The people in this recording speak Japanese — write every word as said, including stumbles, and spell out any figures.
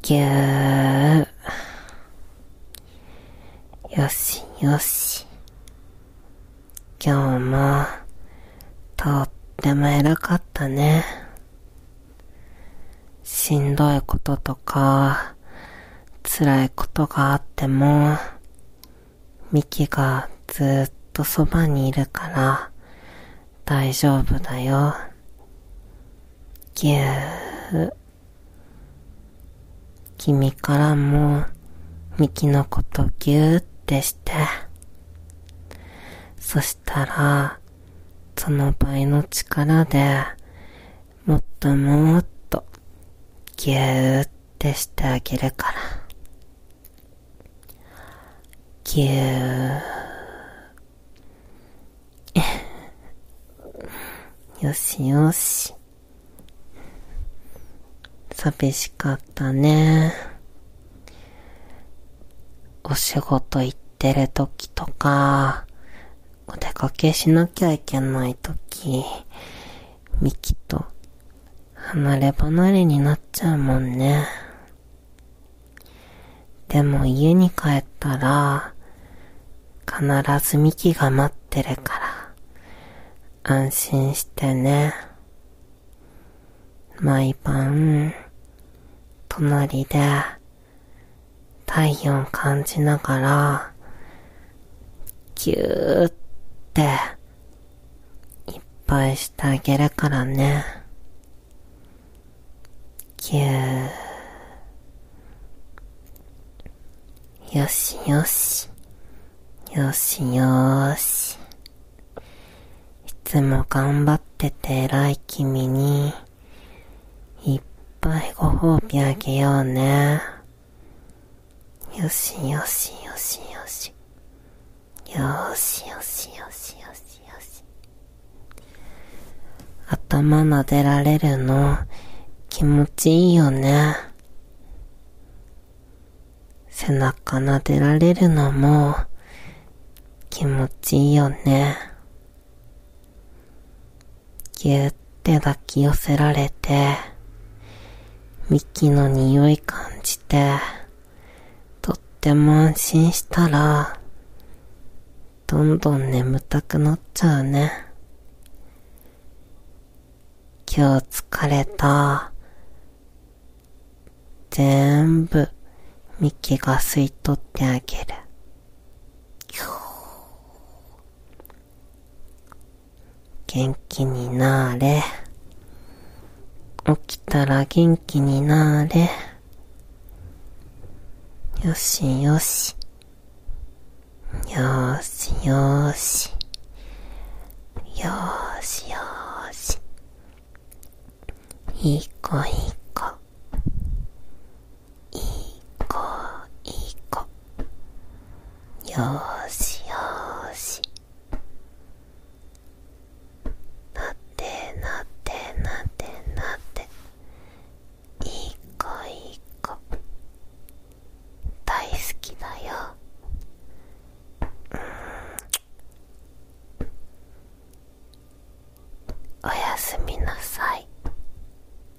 ぎゅー。よしよし。今日もとっても偉かったね。しんどいこととか辛いことがあってもミキがずっとそばにいるから大丈夫だよ。ぎゅー。君からもミキのことぎゅーってして、そしたらその倍の力でもっともっとぎゅーってしてあげるから。ぎゅー。よしよし。寂しかったね。お仕事行ってる時とか、お出かけしなきゃいけない時、ミキと離れ離れになっちゃうもんね。でも家に帰ったら、必ずミキが待ってるから、安心してね。毎晩、隣で体温感じながら、ぎゅーっていっぱいしてあげるからね。ぎゅー。よしよし。よしよーし。いつも頑張ってて偉い君に、いっぱいご褒美あげようね。よしよしよしよし。よしよしよしよしよし。頭撫でられるの気持ちいいよね。背中撫でられるのも気持ちいいよね。ぎゅって抱き寄せられて、ミキの匂い感じて、とっても安心したら、どんどん眠たくなっちゃうね。今日疲れた。全部ミキが吸い取ってあげる。元気になーれ。起きたら元気になーれ。よしよし。よーしよーし。よーしよーし。いい子いい